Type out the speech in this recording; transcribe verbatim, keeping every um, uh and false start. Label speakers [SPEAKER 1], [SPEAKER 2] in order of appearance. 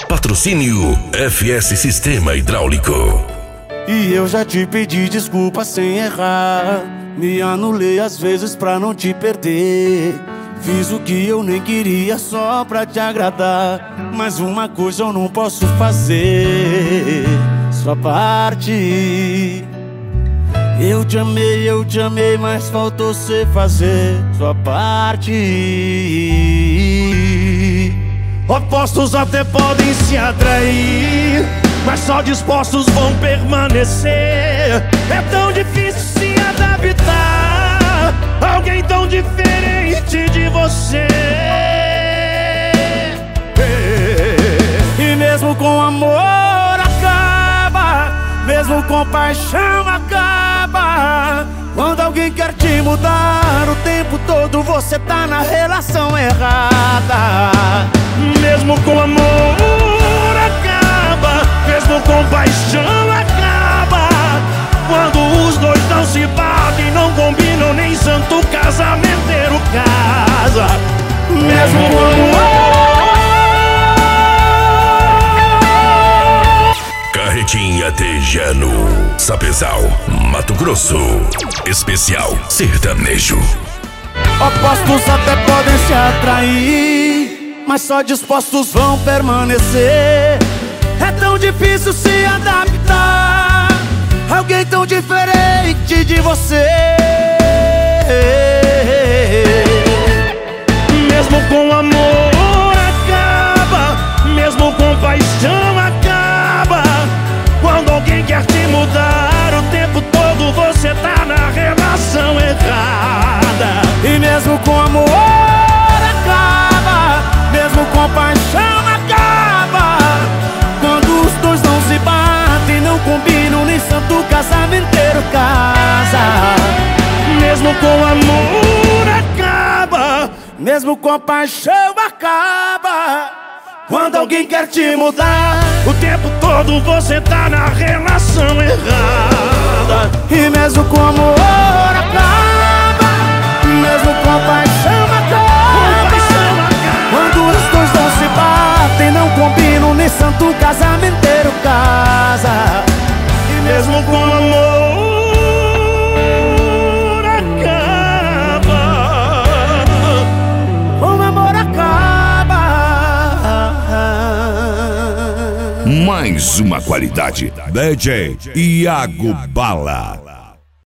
[SPEAKER 1] Patrocínio F S Sistema Hidráulico.
[SPEAKER 2] E eu já te pedi desculpa sem errar. Me anulei às vezes pra não te perder. Fiz o que eu nem queria só pra te agradar. Mas uma coisa eu não posso fazer: sua parte. Eu te amei, eu te amei, mas faltou cê fazer sua parte. Opostos até podem se atrair, mas só dispostos vão permanecer. É tão difícil se adaptar a alguém tão diferente de você. E mesmo com amor acaba, mesmo com paixão acaba. Quando alguém quer te mudar o tempo todo, você tá na relação errada. Mesmo com amor acaba, mesmo com paixão acaba. Quando os dois não se batem, não combinam, nem santo casamenteiro casa. Mesmo com amor.
[SPEAKER 1] Carretinha Tejano, Sapezal, Mato Grosso. Especial sertanejo.
[SPEAKER 2] Opostos até podem se atrair, mas só dispostos vão permanecer. É tão difícil se adaptar a alguém tão diferente de você. Mesmo com amor acaba, mesmo com paixão acaba. Quando alguém quer te mudar o tempo todo, você tá na relação errada. E mesmo com amor acaba, mesmo com paixão acaba. Quando os dois não se batem, não combinam, nem santo casamenteiro casa. Mesmo com amor acaba, mesmo com paixão acaba. Quando alguém quer te mudar o tempo todo, você tá na relação errada. E mesmo com amor acaba, mesmo com paixão acaba. Quando os dois não se batem, não combinam, nem santo casamenteiro casa. E mesmo com amor acaba, com amor acaba.
[SPEAKER 1] Mais uma qualidade. D J Iago Bala.